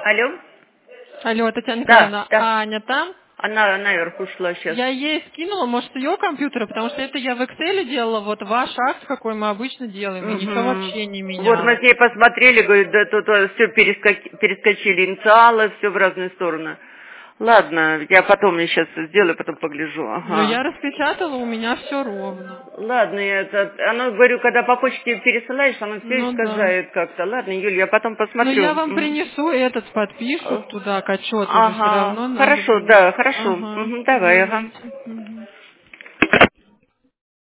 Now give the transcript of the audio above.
Алло? Алло, Татьяна Да, Николаевна, да. а Аня там? Она наверх ушла сейчас. Я ей скинула, может, с ее компьютера, потому что это я в Excel делала, вот ваш акт, какой мы обычно делаем, и никто вообще не Вот мы менял. с ней посмотрели, говорит, да тут все перескочили инициалы, все в разные стороны. Ладно, я потом сейчас сделаю, потом погляжу. Но Ага. я распечатала, у меня все ровно. Ладно, оно, говорю, когда по почте пересылаешь, оно все Ну да. искажает как-то. Ладно, Юль, я потом Но посмотрю. я вам принесу этот, подпишут туда, к отчету же все Ага, равно надо хорошо, будет. да, хорошо. Ага, Давай, ага. давайте.